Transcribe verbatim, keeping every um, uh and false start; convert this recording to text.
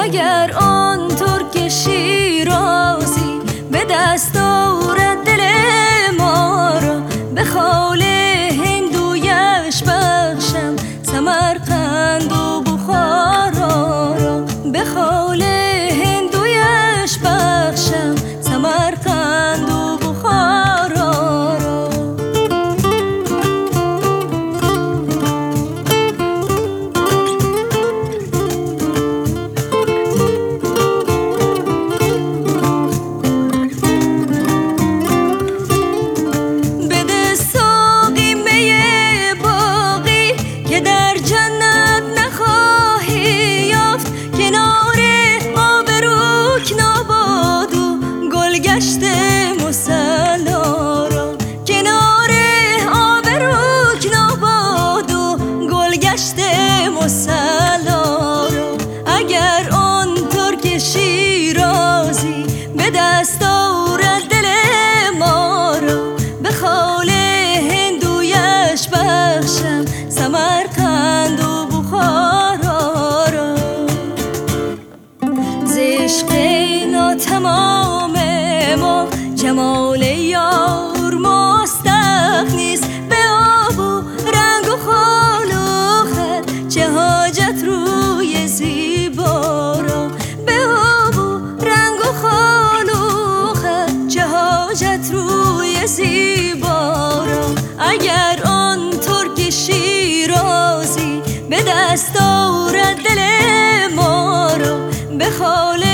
اگر آن ترک شیرازی به دست آورد دل ما را، به خال هندویش بخشم سمرقند و بخارا را، به خال هندویش بخشم سمرقند و بخارا را. بده ساقی می باقی که در جنت نخواهی یافت، کنار آب رکناباد و گلگشت مصلا را، کنار آب رکناباد و گلگشت مصلا را. اگر آن ترک شیرازی به دست آورد دل ما را، به خال هندویش بخشم سمرقند و بخارا را. ز عشق ناتمام ما جمال یار مستغنیست، به آب و رنگ و خال و خط چه حاجت روی زیبا را، به آب و رنگ و خال و خط چه حاجت روی زیبا را. اگر آن ترک شیرازی به دست آورد دل ما را، به خال